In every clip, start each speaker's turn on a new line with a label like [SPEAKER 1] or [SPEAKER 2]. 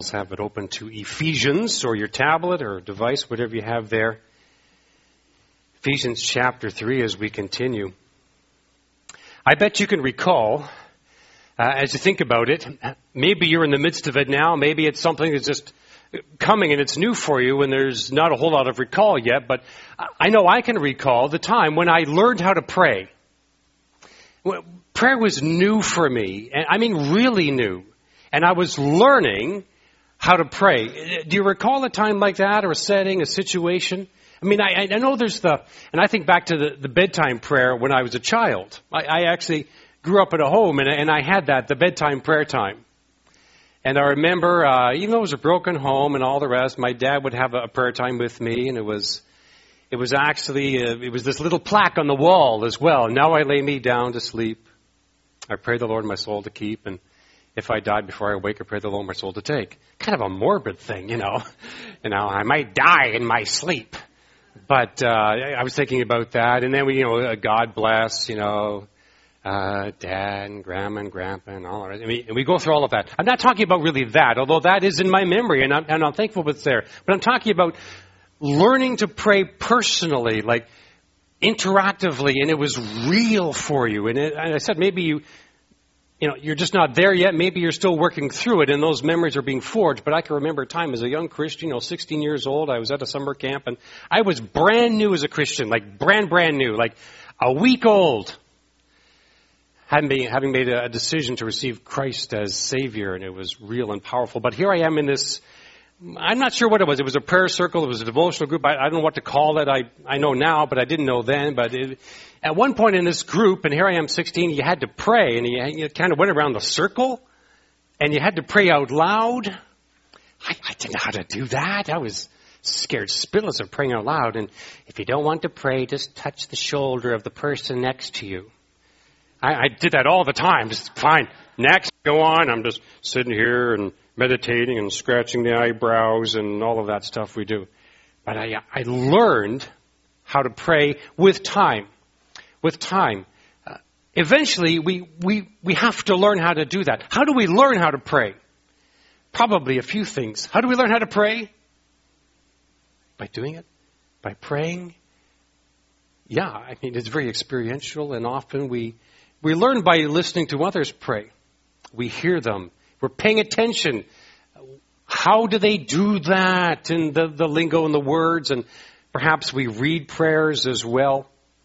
[SPEAKER 1] Let's have it open to Ephesians, or your tablet or device, whatever you have there. Ephesians chapter 3 as we continue. I bet you can recall, as you think about it, maybe you're in the midst of it now, maybe it's something that's just coming and it's new for you and there's not a whole lot of recall yet, but I know I can recall the time when I learned how to pray. Prayer was new for me, and I mean really new. And I was learning how to pray. Do you recall a time like that, or a setting, a situation? I mean, I know there's and I think back to the bedtime prayer when I was a child. I actually grew up at a home, and I had the bedtime prayer time. And I remember, even though it was a broken home and all the rest, my dad would have a prayer time with me, and it was actually, it was this little plaque on the wall as well. Now I lay me down to sleep. I pray the Lord my soul to keep, and if I died before I wake, I pray the Lord my soul to take. Kind of a morbid thing, you know. I might die in my sleep. But I was thinking about that, and then God bless, Dad and Grandma and Grandpa and all that. And we go through all of that. I'm not talking about really that, although that is in my memory, and I'm thankful it's there. But I'm talking about learning to pray personally, like interactively, and it was real for you. And I said maybe you're just not there yet. Maybe you're still working through it, and those memories are being forged. But I can remember a time as a young Christian, 16 years old. I was at a summer camp, and I was brand new as a Christian, like brand new, like a week old. Having made a decision to receive Christ as Savior, and it was real and powerful. But here I am in this, I'm not sure what it was. It was a prayer circle. It was a devotional group. I don't know what to call it. I know now, but I didn't know then. But at one point in this group, and here I am 16, you had to pray, and you kind of went around the circle, and you had to pray out loud. I didn't know how to do that. I was scared spitless of praying out loud. And if you don't want to pray, just touch the shoulder of the person next to you. I did that all the time. Just fine. Next, go on. I'm just sitting here and meditating and scratching the eyebrows and all of that stuff we do. But I learned how to pray with time. With time. Eventually, we have to learn how to do that. How do we learn how to pray? Probably a few things. How do we learn how to pray? By doing it? By praying? Yeah, I mean, it's very experiential, and often we learn by listening to others pray. We hear them. We're paying attention. How do they do that? And the lingo and the words. And perhaps we read prayers as well.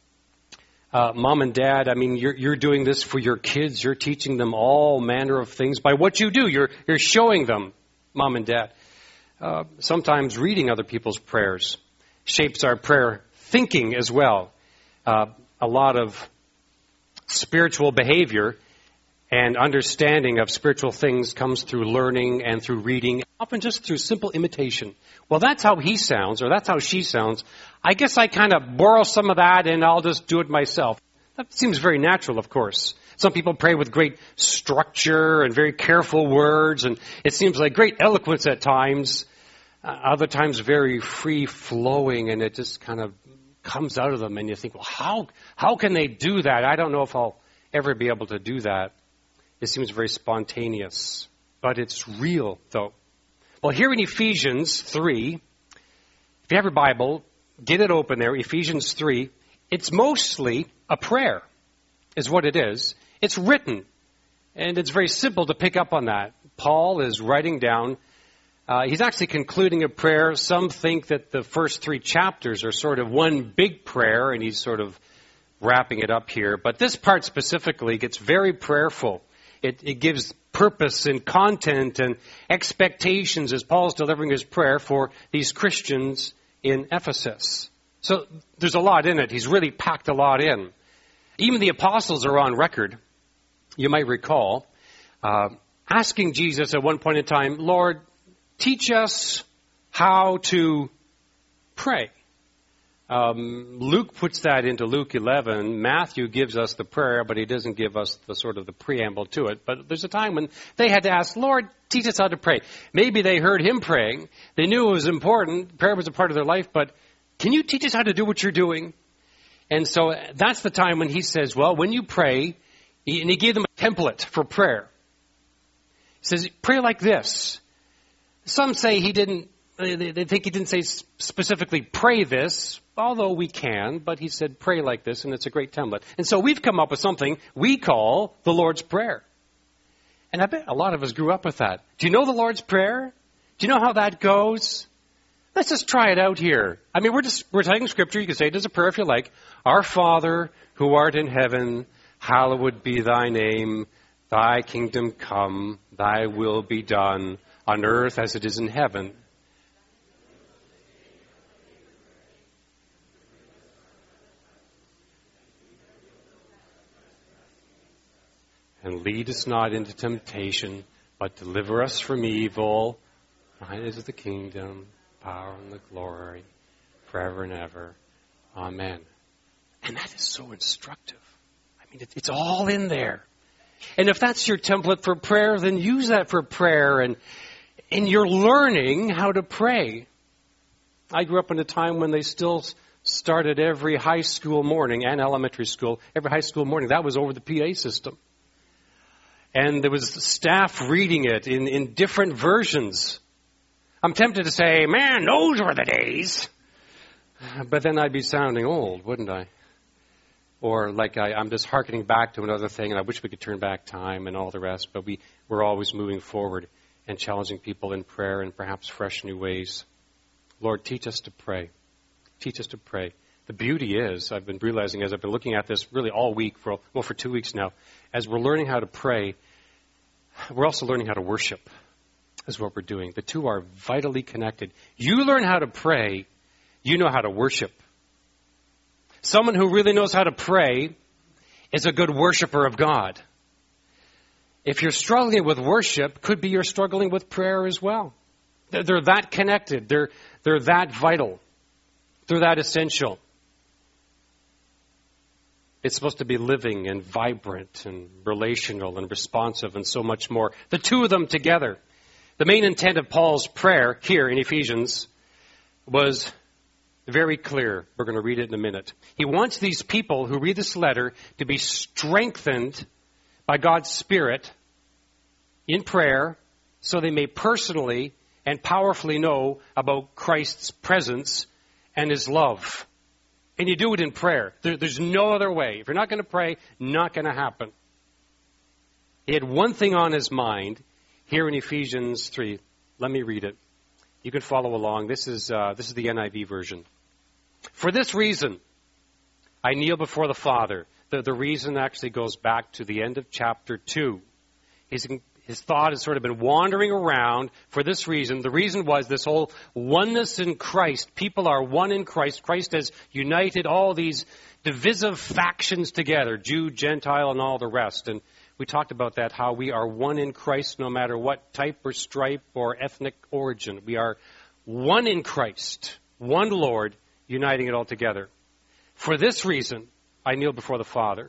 [SPEAKER 1] Mom and Dad, I mean, you're doing this for your kids. You're teaching them all manner of things by what you do. You're showing them, Mom and Dad. Sometimes reading other people's prayers shapes our prayer thinking as well. A lot of spiritual behavior and understanding of spiritual things comes through learning and through reading, often just through simple imitation. Well, that's how he sounds, or that's how she sounds. I guess I kind of borrow some of that and I'll just do it myself. That seems very natural, of course. Some people pray with great structure and very careful words, and it seems like great eloquence at times. Other times very free-flowing, and it just kind of comes out of them, and you think, well, how can they do that? I don't know if I'll ever be able to do that. It seems very spontaneous, but it's real, though. Well, here in Ephesians 3, if you have your Bible, get it open there, Ephesians 3. It's mostly a prayer, is what it is. It's written, and it's very simple to pick up on that. Paul is writing down. He's actually concluding a prayer. Some think that the first 3 chapters are sort of one big prayer, and he's sort of wrapping it up here. But this part specifically gets very prayerful. It gives purpose and content and expectations as Paul's delivering his prayer for these Christians in Ephesus. So there's a lot in it. He's really packed a lot in. Even the apostles are on record, you might recall, asking Jesus at one point in time, Lord, teach us how to pray. Luke puts that into Luke 11. Matthew gives us the prayer, but he doesn't give us the sort of the preamble to it. But there's a time when they had to ask, Lord, teach us how to pray. Maybe they heard him praying. They knew it was important. Prayer was a part of their life, but can you teach us how to do what you're doing? And so that's the time when he says, well, when you pray, and he gave them a template for prayer. He says, pray like this. Some say he didn't, they think he didn't say specifically pray this, although we can, but he said pray like this, and it's a great template. And so we've come up with something we call the Lord's Prayer. And I bet a lot of us grew up with that. Do you know the Lord's Prayer? Do you know how that goes? Let's just try it out here. I mean, we're taking Scripture. You can say it as a prayer if you like. Our Father, who art in heaven, hallowed be thy name. Thy kingdom come, thy will be done, on earth as it is in heaven. And lead us not into temptation, but deliver us from evil. Thine is the kingdom, power, and the glory, forever and ever. Amen. And that is so instructive. I mean, it's all in there. And if that's your template for prayer, then use that for prayer. And you're learning how to pray. I grew up in a time when they still started every high school morning and elementary school, every high school morning. That was over the PA system. And there was staff reading it in different versions. I'm tempted to say, man, those were the days. But then I'd be sounding old, wouldn't I? Or like I'm just hearkening back to another thing, and I wish we could turn back time and all the rest. But we're always moving forward and challenging people in prayer in perhaps fresh new ways. Lord, teach us to pray. Teach us to pray. The beauty is, I've been realizing as I've been looking at this really all week, for 2 weeks now, as we're learning how to pray, we're also learning how to worship, is what we're doing. The two are vitally connected. You learn how to pray, you know how to worship. Someone who really knows how to pray is a good worshiper of God. If you're struggling with worship, could be you're struggling with prayer as well. They're that connected. They're that vital. They're that essential. It's supposed to be living and vibrant and relational and responsive and so much more. The two of them together. The main intent of Paul's prayer here in Ephesians was very clear. We're going to read it in a minute. He wants these people who read this letter to be strengthened by God's Spirit in prayer so they may personally and powerfully know about Christ's presence and His love. And you do it in prayer. There's no other way. If you're not going to pray, not going to happen. He had one thing on his mind here in Ephesians 3. Let me read it. You can follow along. This is the NIV version. For this reason, I kneel before the Father. The reason actually goes back to the end of chapter 2. His thought has sort of been wandering around for this reason. The reason was this whole oneness in Christ. People are one in Christ. Christ has united all these divisive factions together, Jew, Gentile, and all the rest. And we talked about that, how we are one in Christ no matter what type or stripe or ethnic origin. We are one in Christ, one Lord, uniting it all together. For this reason, I kneel before the Father.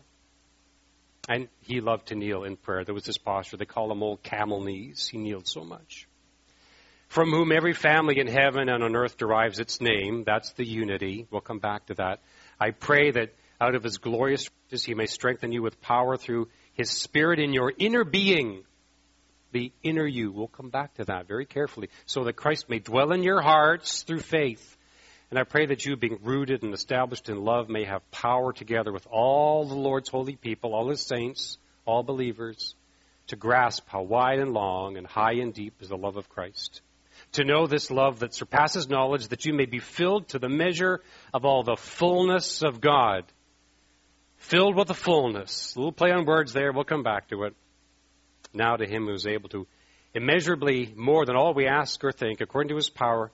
[SPEAKER 1] And he loved to kneel in prayer. There was this posture. They call him old camel knees. He kneeled so much. From whom every family in heaven and on earth derives its name. That's the unity. We'll come back to that. I pray that out of his glorious riches he may strengthen you with power through his Spirit in your inner being. The inner you. We'll come back to that very carefully. So that Christ may dwell in your hearts through faith. And I pray that you, being rooted and established in love, may have power together with all the Lord's holy people, all his saints, all believers, to grasp how wide and long and high and deep is the love of Christ. To know this love that surpasses knowledge, that you may be filled to the measure of all the fullness of God. Filled with the fullness. A little play on words there. We'll come back to it. Now to him who is able to immeasurably more than all we ask or think, according to his power,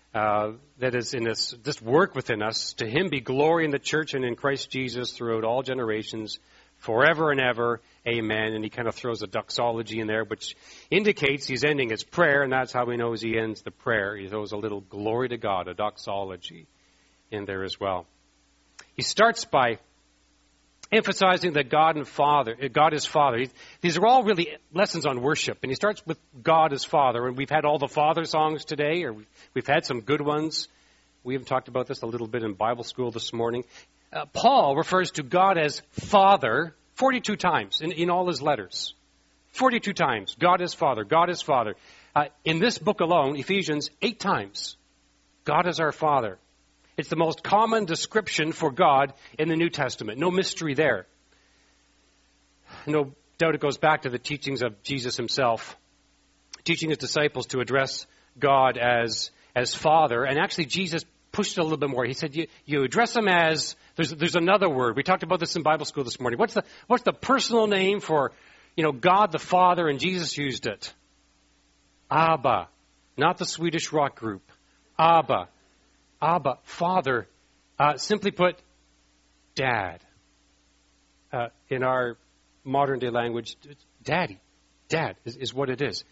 [SPEAKER 1] that is in us, this work within us. To him be glory in the church and in Christ Jesus throughout all generations, forever and ever. Amen. And he kind of throws a doxology in there, which indicates he's ending his prayer, and that's how he knows he ends the prayer. He throws a little glory to God, a doxology in there as well. He starts by emphasizing that God is Father. These are all really lessons on worship. And he starts with God as Father. And we've had all the Father songs today, or we've had some good ones. We even talked about this a little bit in Bible school this morning. Paul refers to God as Father 42 times in all his letters. 42 times. God is Father. God is Father. In this book alone, Ephesians, 8 times, God is our Father. It's the most common description for God in the New Testament. No mystery there. No doubt it goes back to the teachings of Jesus himself, teaching his disciples to address God as Father. And actually, Jesus pushed it a little bit more. He said, you address him as, there's another word. We talked about this in Bible school this morning. What's the personal name for, God the Father? And Jesus used it. Abba. Not the Swedish rock group. Abba. Abba, Father. Simply put, Dad. In our modern day language, Daddy. Dad is what it is.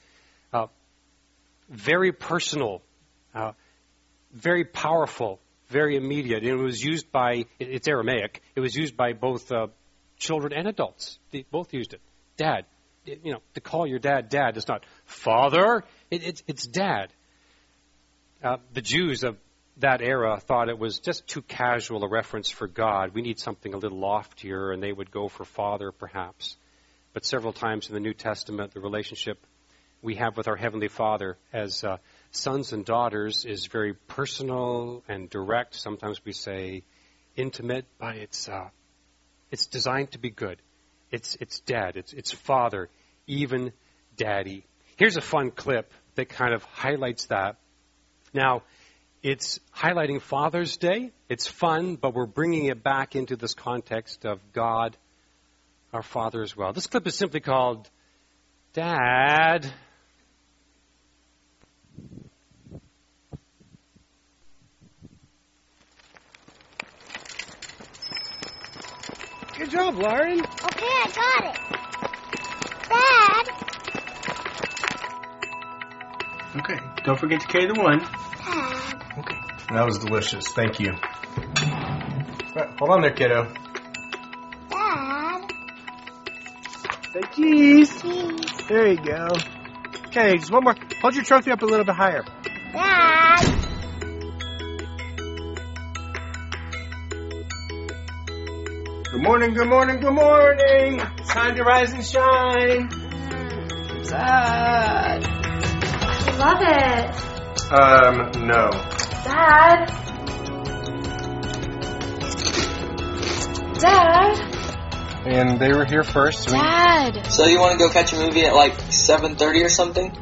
[SPEAKER 1] Very personal. Very powerful. Very immediate. And it was used by, it's Aramaic, it was used by both children and adults. They both used it. Dad. To call your dad Dad is not Father. It's Dad. The Jews of that era thought it was just too casual a reference for God. We need something a little loftier, and they would go for Father, perhaps. But several times in the New Testament, the relationship we have with our Heavenly Father as sons and daughters is very personal and direct. Sometimes we say intimate, but it's designed to be good. It's Dad. It's Father, even Daddy. Here's a fun clip that kind of highlights that. Now, it's highlighting Father's Day. It's fun, but we're bringing it back into this context of God, our Father as well. This clip is simply called Dad.
[SPEAKER 2] Good job, Lauren.
[SPEAKER 3] Okay, I got it. Dad.
[SPEAKER 2] Okay, don't forget to carry the one.
[SPEAKER 3] Dad.
[SPEAKER 2] Okay. That was delicious. Thank you. Right, hold on there, kiddo.
[SPEAKER 3] Dad.
[SPEAKER 2] Say cheese.
[SPEAKER 3] Cheese.
[SPEAKER 2] There you go. Okay, just one more. Hold your trophy up a little bit higher.
[SPEAKER 3] Dad.
[SPEAKER 2] Good morning, good morning, good morning. It's time to rise and shine.
[SPEAKER 4] Dad. I love it.
[SPEAKER 2] No.
[SPEAKER 4] Dad. Dad.
[SPEAKER 2] And they were here first.
[SPEAKER 4] Dad.
[SPEAKER 5] So you want to go catch a movie at like 7:30 or something?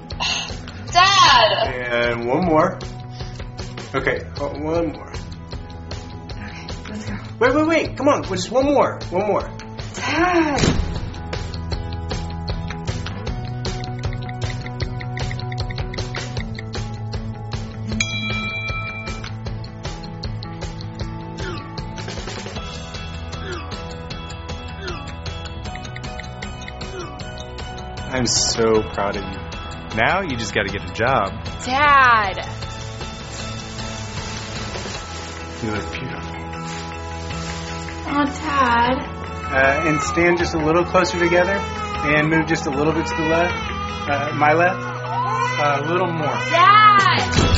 [SPEAKER 4] Dad.
[SPEAKER 2] And one more. Okay, one more.
[SPEAKER 4] Okay, let's go.
[SPEAKER 2] Wait. Come on, just one more. One more.
[SPEAKER 4] Dad.
[SPEAKER 2] I'm so proud of you. Now you just got to get a job.
[SPEAKER 4] Dad.
[SPEAKER 2] You look beautiful.
[SPEAKER 4] Oh, Dad.
[SPEAKER 2] And stand just a little closer together and move just a little bit to the left. My left. A little more.
[SPEAKER 4] Dad.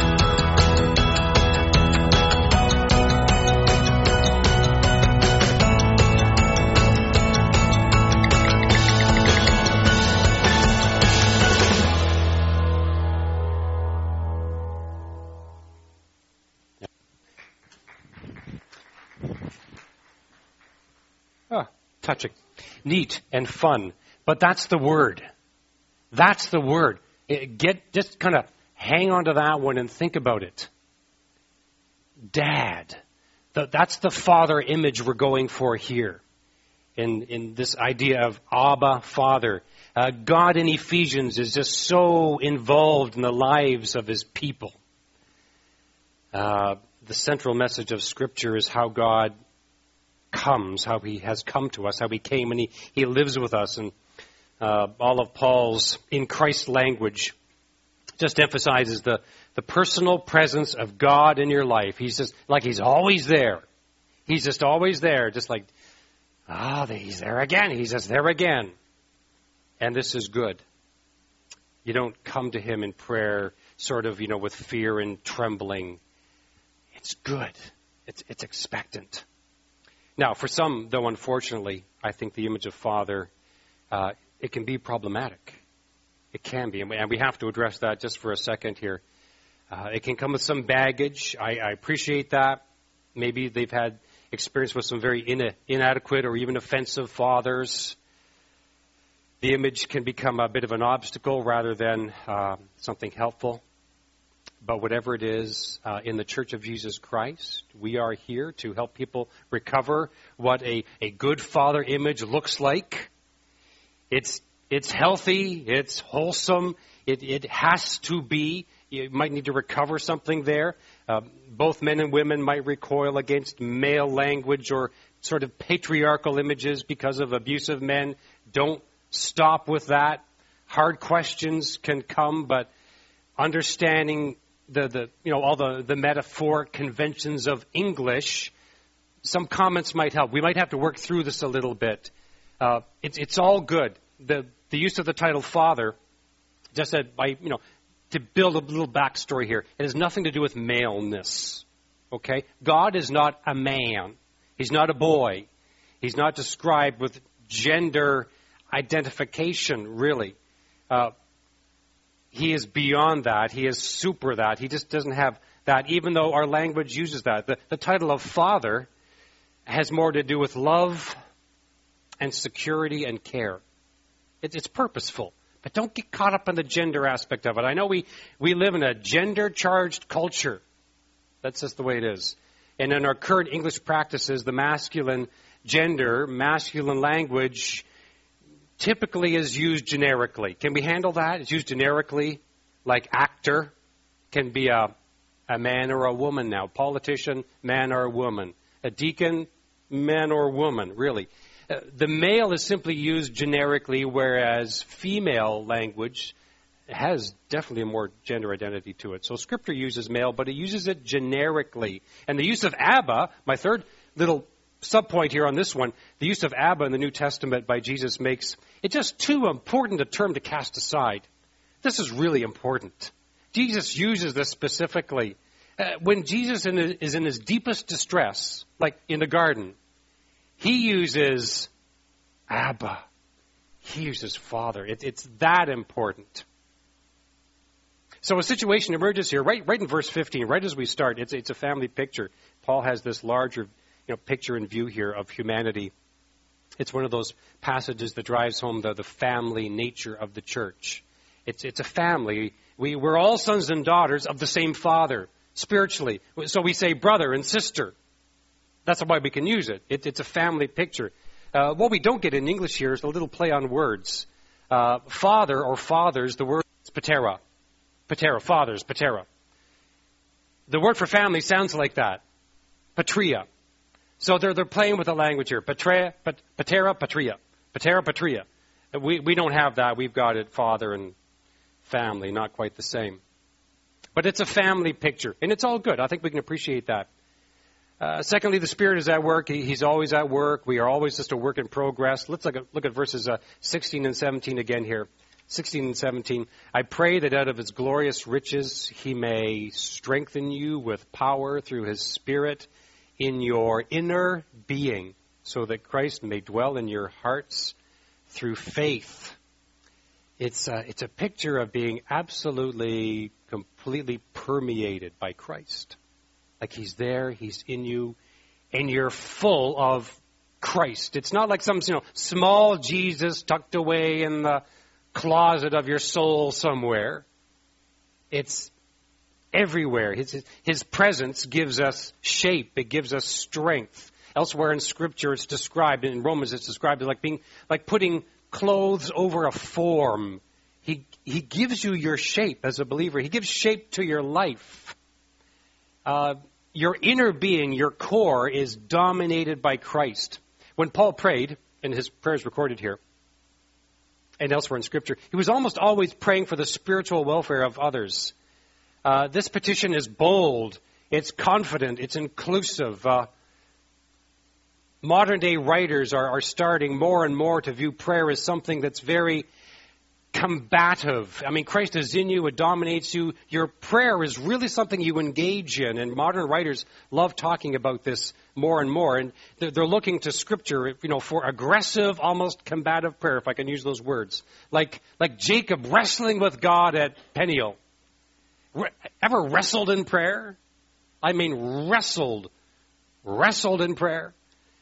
[SPEAKER 1] Touching. Neat and fun. But that's the word. That's the word. Just kind of hang on to that one and think about it. Dad. That's the Father image we're going for here. In this idea of Abba, Father. God in Ephesians is just so involved in the lives of his people. The central message of Scripture is how God comes, how he has come to us, how he came and he lives with us. And all of Paul's in Christ language just emphasizes the personal presence of God in your life. He's just like he's always there. He's just always there, just like, he's there again. He's just there again. And this is good. You don't come to him in prayer sort of, with fear and trembling. It's good. It's expectant. Now, for some, though, unfortunately, I think the image of Father, it can be problematic. It can be, and we have to address that just for a second here. It can come with some baggage. I appreciate that. Maybe they've had experience with some very inadequate or even offensive fathers. The image can become a bit of an obstacle rather than something helpful. But whatever it is, in the Church of Jesus Christ, we are here to help people recover what a good father image looks like. It's healthy, it's wholesome, it has to be. You might need to recover something there. Both men and women might recoil against male language or sort of patriarchal images because of abusive men. Don't stop with that. Hard questions can come, but understanding all the metaphoric conventions of English, some comments might help. We might have to work through this a little bit. It's all good. The use of the title Father, just to build a little backstory here, it has nothing to do with maleness. Okay? God is not a man. He's not a boy. He's not described with gender identification, really. He is beyond that. He is super that. He just doesn't have that, even though our language uses that. The title of Father has more to do with love and security and care. It's purposeful. But don't get caught up in the gender aspect of it. I know we live in a gender-charged culture. That's just the way it is. And in our current English practices, the masculine language typically is used generically. Can we handle that? It's used generically, like actor can be a man or a woman now. Politician, man or woman. A deacon, man or woman, really. The male is simply used generically, whereas female language has definitely a more gender identity to it. So Scripture uses male, but it uses it generically. And the use of Abba, my third little subpoint here on this one, the use of Abba in the New Testament by Jesus makes it just too important a term to cast aside. This is really important. Jesus uses this specifically. When Jesus is in his deepest distress, like in the garden, he uses Abba. He uses Father. It's that important. So a situation emerges here, right in verse 15, right as we start. It's a family picture. Paul has this larger picture in view here of humanity. It's one of those passages that drives home the family nature of the church. It's a family. We're all sons and daughters of the same Father, spiritually. So we say brother and sister. That's why we can use it. It's a family picture. What we don't get in English here is a little play on words. Father or fathers, the word is patera. Patera, fathers, patera. The word for family sounds like that. Patria. So they're playing with the language here. Patera, patria. Patera, patria. We don't have that. We've got it, father and family, not quite the same. But it's a family picture, and it's all good. I think we can appreciate that. Secondly, the Spirit is at work. He's always at work. We are always just a work in progress. Let's look at verses 16 and 17 again here. 16 and 17. I pray that out of his glorious riches he may strengthen you with power through his Spirit in your inner being, so that Christ may dwell in your hearts through faith. It's a picture of being absolutely, completely permeated by Christ. Like he's there, he's in you, and you're full of Christ. It's not like some small Jesus tucked away in the closet of your soul somewhere. It's everywhere. His presence gives us shape. It gives us strength. Elsewhere in Scripture, it's described, in Romans, it's described as like putting clothes over a form. He gives you your shape as a believer. He gives shape to your life. Your inner being, your core, is dominated by Christ. When Paul prayed, and his prayer is recorded here, and elsewhere in Scripture, he was almost always praying for the spiritual welfare of others. This petition is bold, it's confident, it's inclusive. Modern-day writers are starting more and more to view prayer as something that's very combative. I mean, Christ is in you, it dominates you. Your prayer is really something you engage in, and modern writers love talking about this more and more, and they're looking to Scripture, for aggressive, almost combative prayer, if I can use those words. Like Jacob wrestling with God at Peniel. Ever wrestled in prayer? I mean, wrestled in prayer.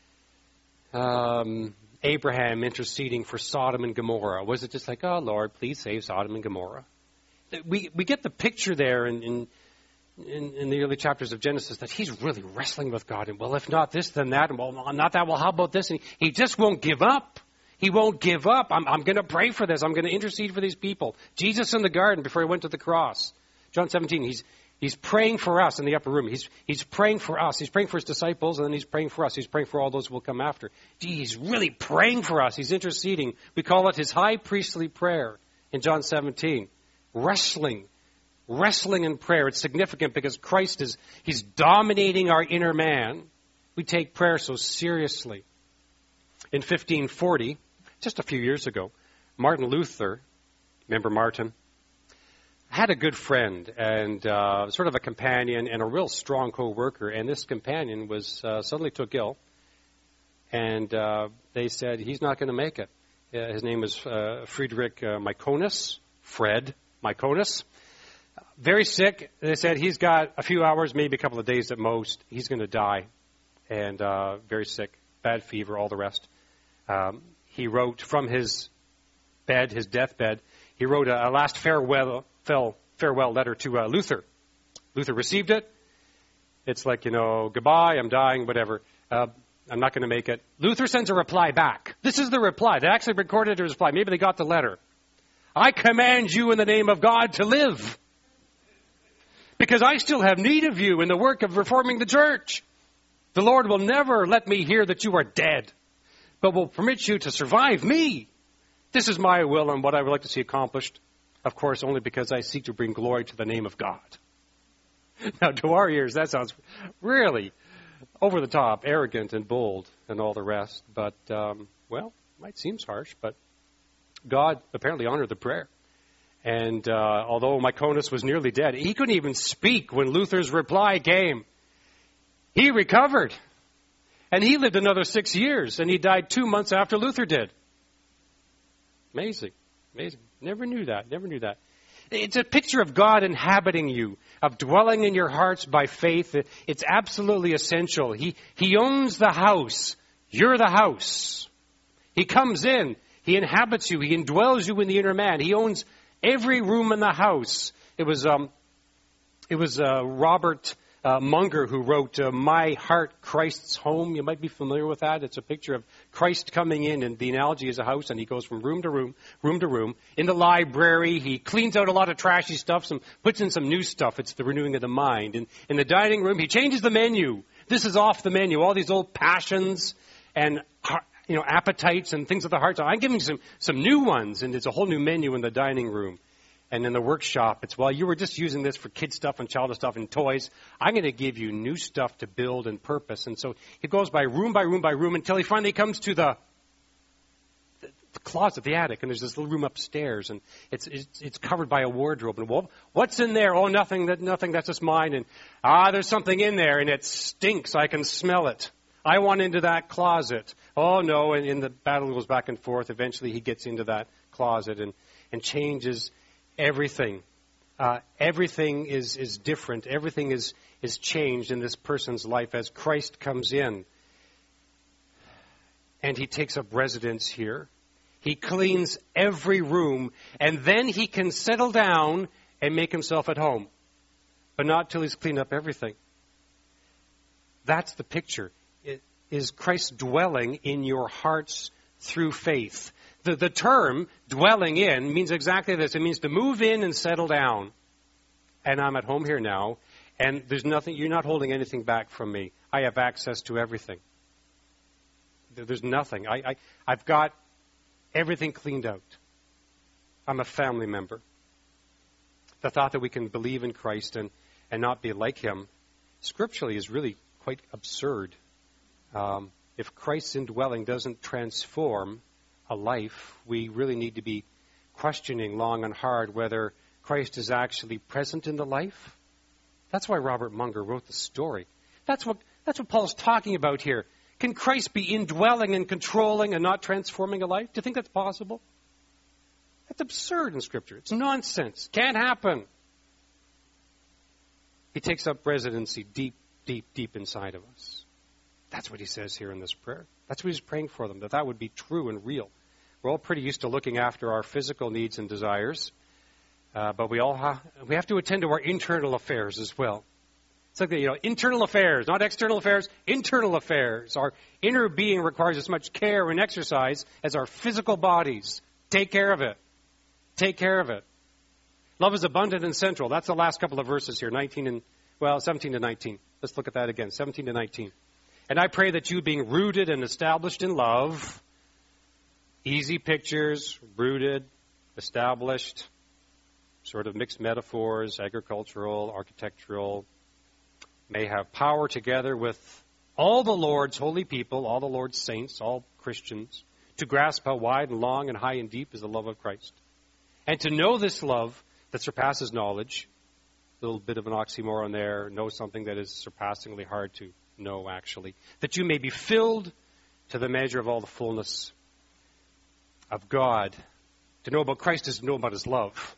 [SPEAKER 1] Abraham interceding for Sodom and Gomorrah. Was it just like, oh, Lord, please save Sodom and Gomorrah? We get the picture there in the early chapters of Genesis that he's really wrestling with God. And, well, if not this, then that. And, well, not that. Well, how about this? And he just won't give up. He won't give up. I'm going to pray for this. I'm going to intercede for these people. Jesus in the garden before he went to the cross. John 17, he's praying for us in the upper room. He's praying for us. He's praying for his disciples, and then he's praying for us. He's praying for all those who will come after. He's really praying for us. He's interceding. We call it his high priestly prayer in John 17. Wrestling in prayer. It's significant because Christ he's dominating our inner man. We take prayer so seriously. In 1540, just a few years ago, Martin Luther, remember Martin? Had a good friend and sort of a companion and a real strong co-worker. And this companion suddenly took ill. And they said, he's not going to make it. His name is Friedrich Mykonus, Fred Mykonus. Very sick. They said he's got a few hours, maybe a couple of days at most. He's going to die. And very sick, bad fever, all the rest. He wrote from his deathbed, he wrote a last farewell letter to Luther. Luther received it. It's like, goodbye, I'm dying, whatever. I'm not going to make it. Luther sends a reply back. This is the reply. They actually recorded his reply. Maybe they got the letter. I command you in the name of God to live, because I still have need of you in the work of reforming the church. The Lord will never let me hear that you are dead, but will permit you to survive me. This is my will and what I would like to see accomplished. Of course, only because I seek to bring glory to the name of God. Now, to our ears, that sounds really over the top, arrogant and bold and all the rest. But, might seem harsh, but God apparently honored the prayer. And although Mykonus was nearly dead, he couldn't even speak when Luther's reply came. He recovered. And he lived another 6 years, and he died 2 months after Luther did. Amazing. Never knew that. It's a picture of God inhabiting you, of dwelling in your hearts by faith. It's absolutely essential. He owns the house. You're the house. He comes in. He inhabits you. He indwells you in the inner man. He owns every room in the house. It was Robert Munger who wrote My Heart, Christ's Home. You might be familiar with that. It's a picture of Christ coming in, and the analogy is a house, and he goes from room to room. In the library, he cleans out a lot of trashy stuff, puts in some new stuff. It's the renewing of the mind. And in the dining room, he changes the menu. This is off the menu. All these old passions and appetites and things of the heart. So I'm giving some new ones, and it's a whole new menu in the dining room. And in the workshop, it's, you were just using this for kid stuff and childish stuff and toys. I'm going to give you new stuff to build and purpose. And so he goes by room until he finally comes to the closet, the attic. And there's this little room upstairs, and it's covered by a wardrobe. And what's in there? Oh, nothing. That's just mine. And there's something in there, and it stinks. I can smell it. I want into that closet. Oh no! And the battle goes back and forth. Eventually, he gets into that closet and changes everything. Everything is different. Everything is changed in this person's life as Christ comes in. And he takes up residence here. He cleans every room, and then he can settle down and make himself at home. But not till he's cleaned up everything. That's the picture. It is Christ dwelling in your hearts through faith. The term dwelling in means exactly this. It means to move in and settle down. And I'm at home here now, and there's nothing, you're not holding anything back from me. I have access to everything. There's nothing. I've got everything cleaned out. I'm a family member. The thought that we can believe in Christ and not be like him, scripturally, is really quite absurd. If Christ's indwelling doesn't transform a life, we really need to be questioning long and hard whether Christ is actually present in the life. That's why Robert Munger wrote the story. That's what Paul's talking about here. Can Christ be indwelling and controlling and not transforming a life? Do you think that's possible? That's absurd in Scripture. It's nonsense. Can't happen. He takes up residency deep, deep, deep inside of us. That's what he says here in this prayer. That's what he's praying for them, that would be true and real. We're all pretty used to looking after our physical needs and desires, but we have to attend to our internal affairs as well. It's like, internal affairs, not external affairs, internal affairs. Our inner being requires as much care and exercise as our physical bodies. Take care of it. Take care of it. Love is abundant and central. That's the last couple of verses here, 17 to 19. Let's look at that again, 17 to 19. And I pray that you, being rooted and established in love, easy pictures, rooted, established, sort of mixed metaphors, agricultural, architectural, may have power together with all the Lord's holy people, all the Lord's saints, all Christians, to grasp how wide and long and high and deep is the love of Christ. And to know this love that surpasses knowledge, a little bit of an oxymoron there, know something that is surpassingly hard to know, actually, that you may be filled to the measure of all the fullness of God. To know about Christ is to know about his love.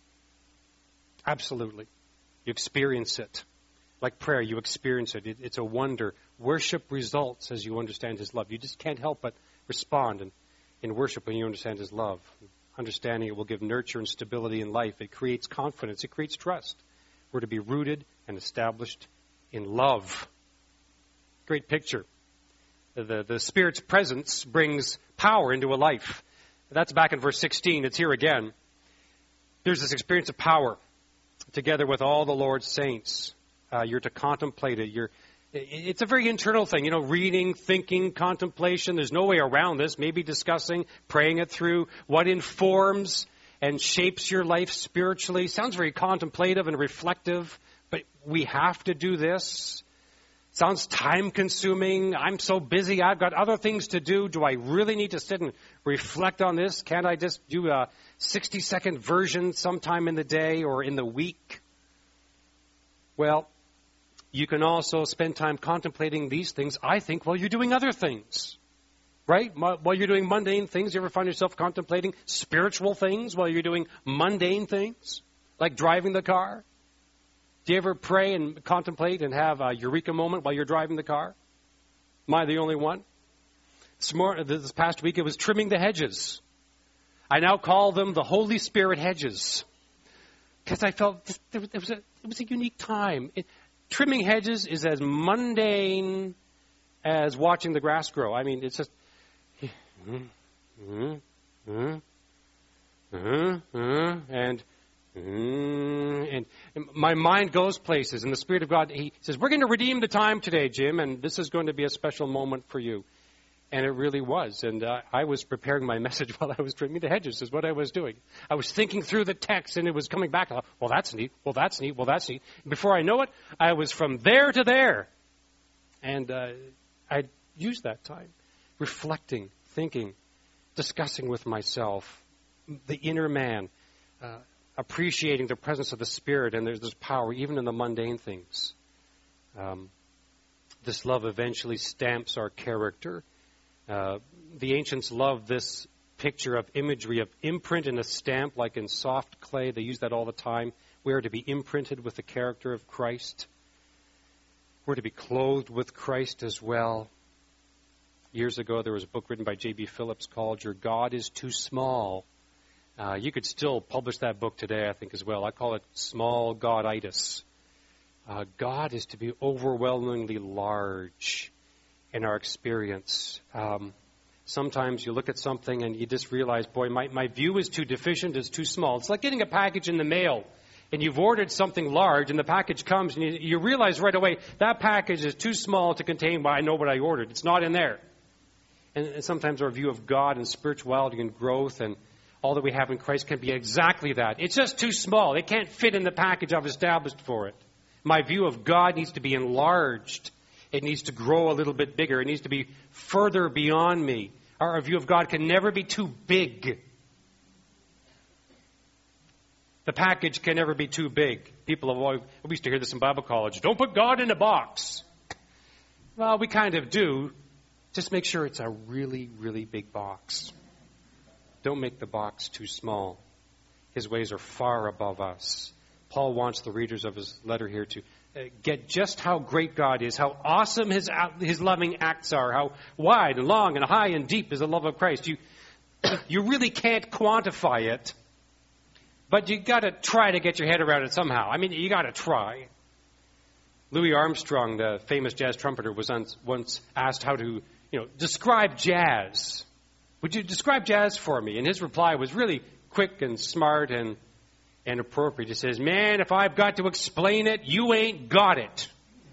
[SPEAKER 1] Absolutely. You experience it. Like prayer, you experience it. It's a wonder. Worship results as you understand his love. You just can't help but respond in worship when you understand his love. Understanding it will give nurture and stability in life. It creates confidence. It creates trust. We're to be rooted and established in love. Great picture. The Spirit's presence brings power into a life. That's back in verse 16. It's here again. There's this experience of power together with all the Lord's saints. You're to contemplate it. It's a very internal thing, reading, thinking, contemplation. There's no way around this. Maybe discussing, praying it through. What informs and shapes your life spiritually. Sounds very contemplative and reflective, but we have to do this. Sounds time-consuming. I'm so busy. I've got other things to do. Do I really need to sit and reflect on this? Can't I just do a 60-second version sometime in the day or in the week? Well, you can also spend time contemplating these things, I think, while you're doing other things. Right? While you're doing mundane things, you ever find yourself contemplating spiritual things while you're doing mundane things? Like driving the car? Do you ever pray and contemplate and have a eureka moment while you're driving the car? Am I the only one? This past week it was trimming the hedges. I now call them the Holy Spirit hedges. Because I felt it was a unique time. Trimming hedges is as mundane as watching the grass grow. I mean, it's just... And my mind goes places, and the Spirit of God, he says, we're going to redeem the time today, Jim, and this is going to be a special moment for you. And it really was. And I was preparing my message while I was trimming the hedges, is what I was doing. I was thinking through the text, and it was coming back. Well, that's neat. Well, that's neat. Well, that's neat. Before I know it, I was from there to there. And I used that time, reflecting, thinking, discussing with myself, the inner man, appreciating the presence of the Spirit, and there's this power even in the mundane things. This love eventually stamps our character. The ancients loved this picture of imagery of imprint and a stamp, like in soft clay. They use that all the time. We are to be imprinted with the character of Christ. We're to be clothed with Christ as well. Years ago, there was a book written by J.B. Phillips called Your God is Too Small. You could still publish that book today, I think, as well. I call it Small God-itis. God is to be overwhelmingly large in our experience. Sometimes you look at something and you just realize, boy, my view is too deficient, it's too small. It's like getting a package in the mail, and you've ordered something large, and the package comes, and you realize right away, that package is too small to contain I know what I ordered. It's not in there. And sometimes our view of God and spirituality and growth and all that we have in Christ can be exactly that. It's just too small. It can't fit in the package I've established for it. My view of God needs to be enlarged. It needs to grow a little bit bigger. It needs to be further beyond me. Our view of God can never be too big. The package can never be too big. People have always, we used to hear this in Bible college, don't put God in a box. Well, we kind of do. Just make sure it's a really, really big box. Don't make the box too small. His ways are far above us. Paul wants the readers of his letter here to get just how great God is, how awesome his loving acts are, how wide and long and high and deep is the love of Christ. You really can't quantify it, but you got to try to get your head around it somehow. I mean, you got to try. Louis Armstrong, the famous jazz trumpeter, was once asked how to, describe jazz. Would you describe jazz for me? And his reply was really quick and smart and appropriate. He says, man, if I've got to explain it, you ain't got it.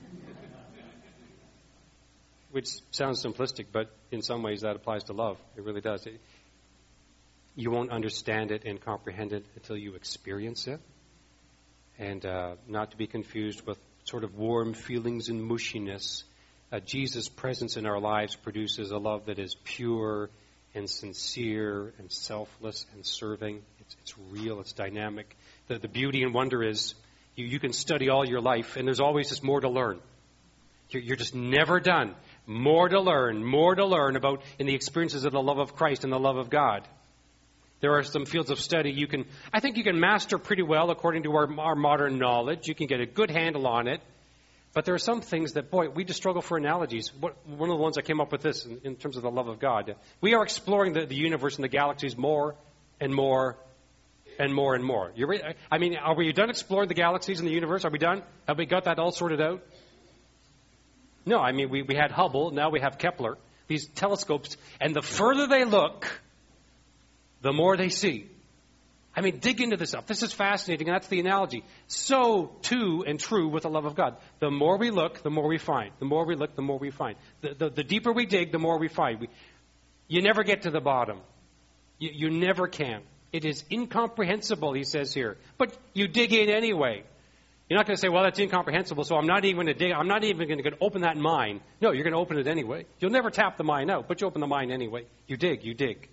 [SPEAKER 1] Which sounds simplistic, but in some ways that applies to love. It really does. You won't understand it and comprehend it until you experience it. And not to be confused with sort of warm feelings and mushiness. Jesus' presence in our lives produces a love that is pure and sincere and selfless and serving. It's real, it's dynamic. The beauty and wonder is you can study all your life, and there's always just more to learn. You're just never done. More to learn about in the experiences of the love of Christ and the love of God. There are some fields of study I think you can master pretty well according to our modern knowledge. You can get a good handle on it. But there are some things that, we just struggle for analogies. One of the ones I came up with this in terms of the love of God. We are exploring the universe and the galaxies more and more and more and more. Are we done exploring the galaxies and the universe? Are we done? Have we got that all sorted out? No, we had Hubble, now we have Kepler. These telescopes, and the further they look, the more they see. Dig into this stuff. This is fascinating, and that's the analogy. So, too, and true with the love of God. The more we look, the more we find. The more we look, the more we find. The deeper we dig, the more we find. You never get to the bottom. You never can. It is incomprehensible, he says here. But you dig in anyway. You're not going to say, well, that's incomprehensible, so I'm not even going to dig. I'm not even going to open that mine. No, you're going to open it anyway. You'll never tap the mine out, but you open the mine anyway. You dig.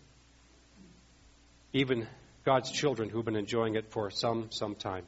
[SPEAKER 1] Even God's children who've been enjoying it for some time.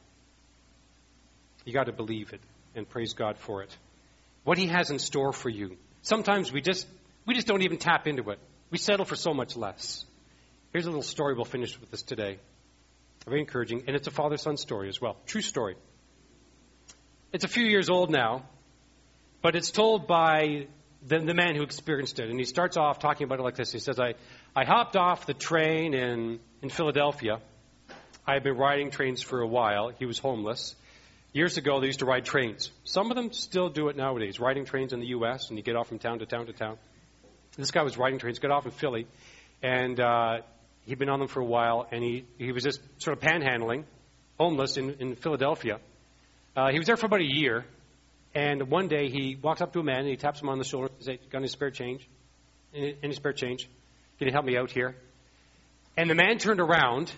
[SPEAKER 1] You got to believe it and praise God for it. What he has in store for you. Sometimes we just don't even tap into it. We settle for so much less. Here's a little story. We'll finish with this today. Very encouraging. And it's a father-son story as well. True story. It's a few years old now, but it's told by the man who experienced it. And he starts off talking about it like this. He says, I hopped off the train in Philadelphia. I had been riding trains for a while. He was homeless. Years ago, they used to ride trains. Some of them still do it nowadays, riding trains in the U.S., and you get off from town to town to town. This guy was riding trains, got off in Philly, and he'd been on them for a while, and he was just sort of panhandling, homeless in Philadelphia. He was there for about a year, and one day he walks up to a man, and he taps him on the shoulder and says, got any spare change? Any spare change? Can you help me out here? And the man turned around,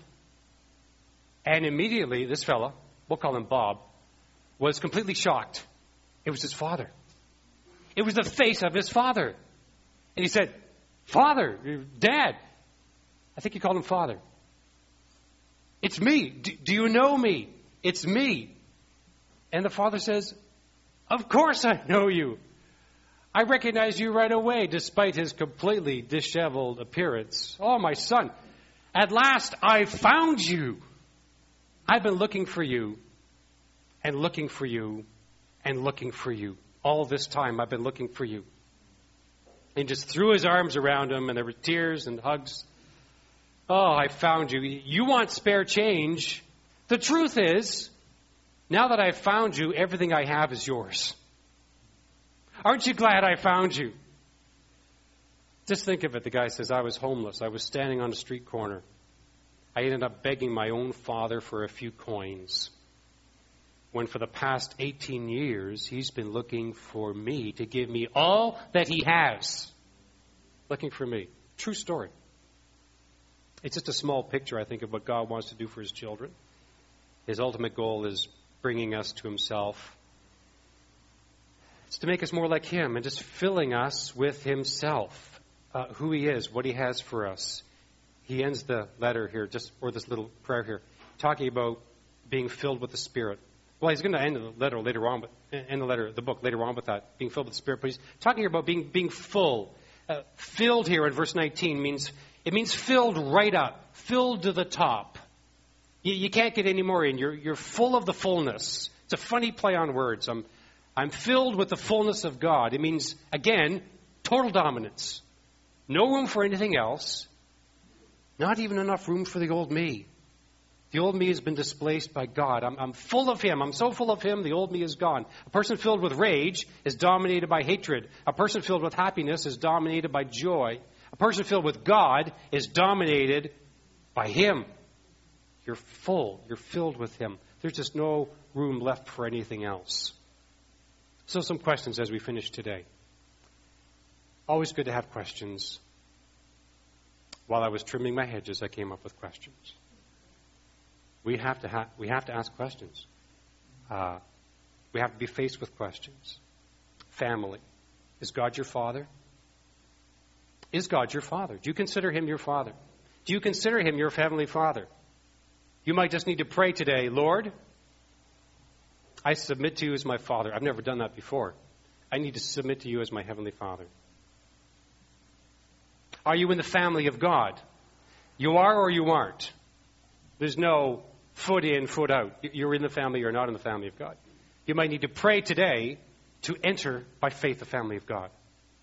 [SPEAKER 1] and immediately this fella, we'll call him Bob, was completely shocked. It was his father. It was the face of his father. And he said, Father, Dad. I think he called him Father. It's me. Do you know me? It's me. And the father says, of course I know you. I recognize you right away, despite his completely disheveled appearance. Oh, my son, at last I found you. I've been looking for you and looking for you and looking for you. All this time I've been looking for you. And just threw his arms around him, and there were tears and hugs. Oh, I found you. You want spare change. The truth is, now that I've found you, everything I have is yours. Aren't you glad I found you? Just think of it. The guy says, I was homeless. I was standing on a street corner. I ended up begging my own father for a few coins. When for the past 18 years, he's been looking for me to give me all that he has. Looking for me. True story. It's just a small picture, I think, of what God wants to do for his children. His ultimate goal is bringing us to himself. It's to make us more like him and just filling us with himself, who he is, what he has for us. He ends the letter here, or this little prayer here, talking about being filled with the Spirit. Well, he's going to end the letter later on, the book later on with that, being filled with the Spirit. But he's talking about being full. Filled here in verse 19 means filled right up, filled to the top. You can't get any more in. You're full of the fullness. It's a funny play on words. I'm filled with the fullness of God. It means, again, total dominance. No room for anything else. Not even enough room for the old me. The old me has been displaced by God. I'm full of Him. I'm so full of Him, the old me is gone. A person filled with rage is dominated by hatred. A person filled with happiness is dominated by joy. A person filled with God is dominated by Him. You're full. You're filled with Him. There's just no room left for anything else. So some questions as we finish today. Always good to have questions. While I was trimming my hedges, I came up with questions. We have to ask questions. We have to be faced with questions. Family. Is God your father? Is God your father? Do you consider Him your father? Do you consider Him your heavenly Father? You might just need to pray today, Lord, I submit to You as my Father. I've never done that before. I need to submit to You as my heavenly Father. Are you in the family of God? You are or you aren't. There's no foot in, foot out. You're in the family, you're not in the family of God. You might need to pray today to enter by faith the family of God.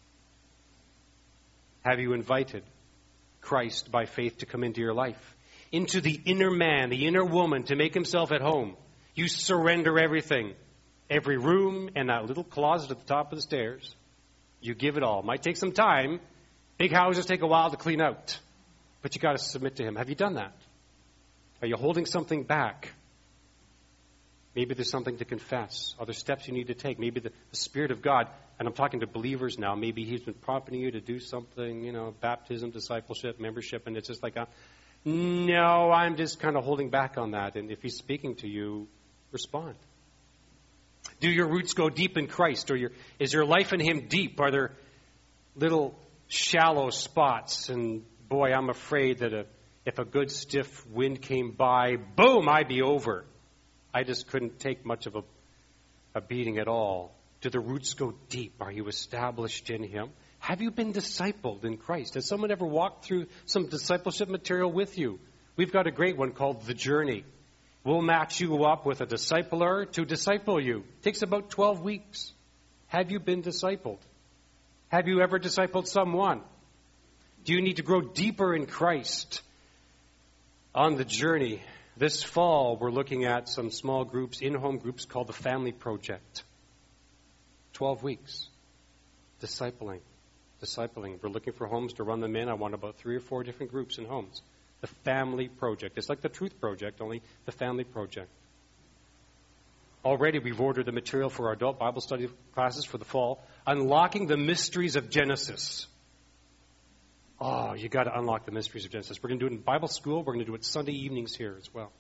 [SPEAKER 1] Have you invited Christ by faith to come into your life? Into the inner man, the inner woman, to make himself at home. You surrender everything. Every room and that little closet at the top of the stairs. You give it all. Might take some time. Big houses take a while to clean out. But you got to submit to Him. Have you done that? Are you holding something back? Maybe there's something to confess. Other steps you need to take. Maybe the Spirit of God, and I'm talking to believers now, maybe He's been prompting you to do something, baptism, discipleship, membership, and it's just like, no, I'm just kind of holding back on that. And if He's speaking to you, respond. Do your roots go deep in Christ? Or is your life in Him deep? Are there little shallow spots? And boy, I'm afraid that if a good stiff wind came by, boom, I'd be over. I just couldn't take much of a beating at all. Do the roots go deep? Are you established in Him? Have you been discipled in Christ? Has someone ever walked through some discipleship material with you? We've got a great one called The Journey. We'll match you up with a discipler to disciple you. It takes about 12 weeks. Have you been discipled? Have you ever discipled someone? Do you need to grow deeper in Christ? On The Journey, this fall, we're looking at some small groups, in-home groups called the Family Project. 12 weeks. Discipling. We're looking for homes to run them in. I want about 3 or 4 different groups in homes. The Family Project. It's like the Truth Project, only the Family Project. Already we've ordered the material for our adult Bible study classes for the fall. Unlocking the mysteries of Genesis. Oh, you got to unlock the mysteries of Genesis. We're going to do it in Bible school. We're going to do it Sunday evenings here as well.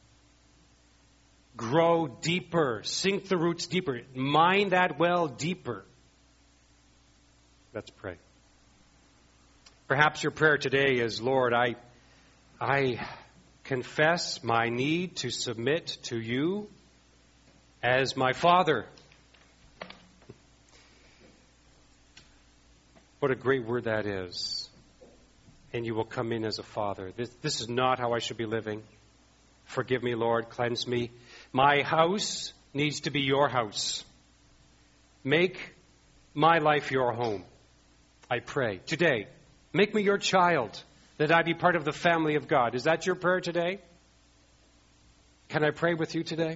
[SPEAKER 1] Grow deeper. Sink the roots deeper. Mine that well deeper. Let's pray. Perhaps your prayer today is, Lord, I confess my need to submit to You as my Father. What a great word that is. And You will come in as a Father. This is not how I should be living. Forgive me, Lord. Cleanse me. My house needs to be Your house. Make my life Your home. I pray. Today, make me Your child, that I be part of the family of God. Is that your prayer today? Can I pray with you today?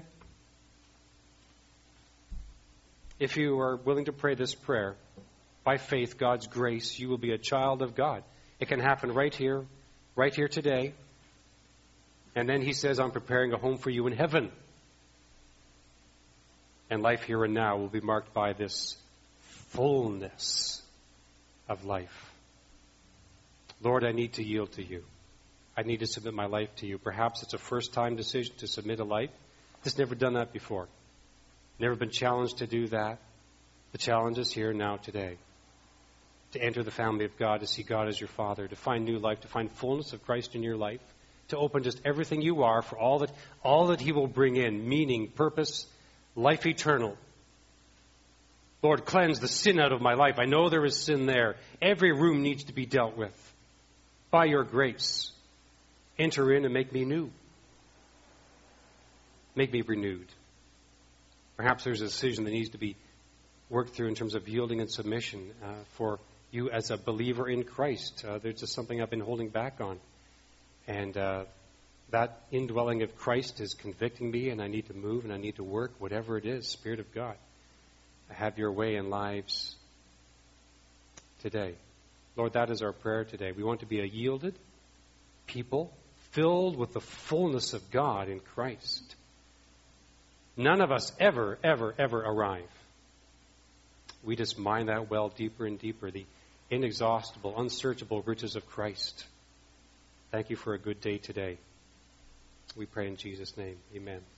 [SPEAKER 1] If you are willing to pray this prayer, by faith, God's grace, you will be a child of God. It can happen right here today. And then He says, I'm preparing a home for you in heaven. And life here and now will be marked by this fullness of life. Lord, I need to yield to You. I need to submit my life to You. Perhaps it's a first-time decision to submit a life. Just never done that before. Never been challenged to do that. The challenge is here now today. To enter the family of God, to see God as your Father, to find new life, to find fullness of Christ in your life, to open just everything you are for all that He will bring in, meaning, purpose, life eternal. Lord, cleanse the sin out of my life. I know there is sin there. Every room needs to be dealt with. By your grace, enter in and make me new. Make me renewed. Perhaps there's a decision that needs to be worked through in terms of yielding and submission for you as a believer in Christ. There's just something I've been holding back on. And that indwelling of Christ is convicting me, and I need to move and I need to work, whatever it is, Spirit of God. Have your way in lives today. Lord, that is our prayer today. We want to be a yielded people filled with the fullness of God in Christ. None of us ever arrive. We just mine that well deeper and deeper, the inexhaustible, unsearchable riches of Christ. Thank you for a good day today. We pray in Jesus' name. Amen.